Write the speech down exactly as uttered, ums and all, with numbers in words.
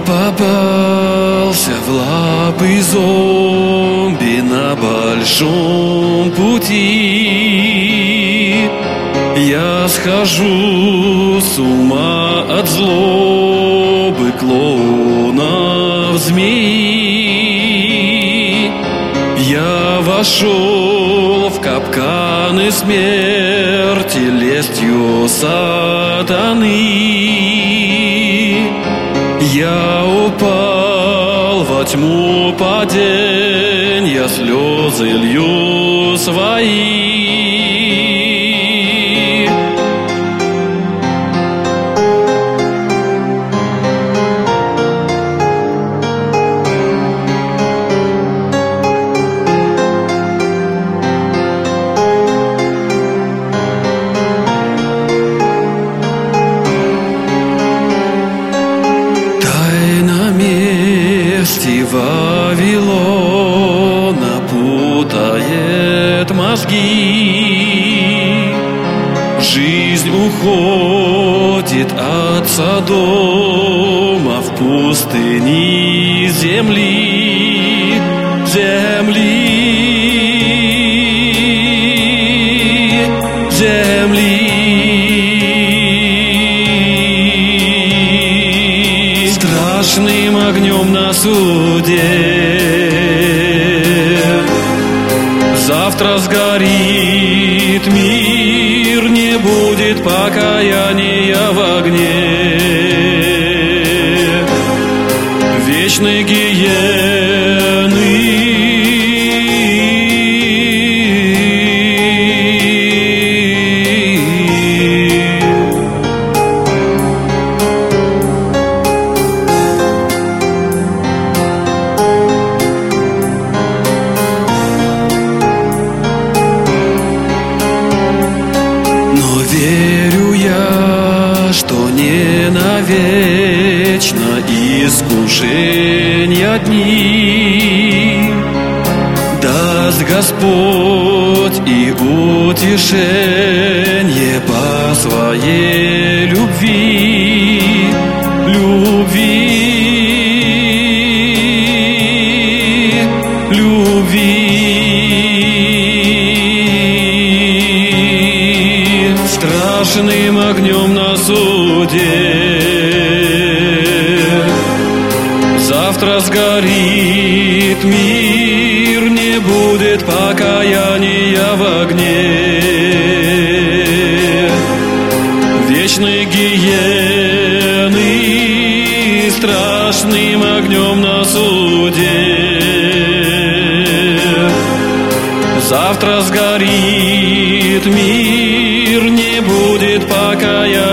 попался в лапы зомби на большом пути. Я схожу с ума от злобы клоунов змеи. Я вошел в капканы смерти лестью сатаны. Я упал во тьму паденья, слезы лью свои. Вавилона путает мозги. Жизнь уходит от Содома в пустыни земли, земли, земли. Страшным огнем на суде завтра сгорит мир, не будет покаяния в огне вечной гиены. Верю я, что не навечно искушения дни даст Господь и утешение по своей любви, любви, любви. Страшным огнем на суде завтра сгорит мир, не будет покаяния в огне вечной гиены. Страшным огнем на суде завтра сгорит мир, не будет покаяния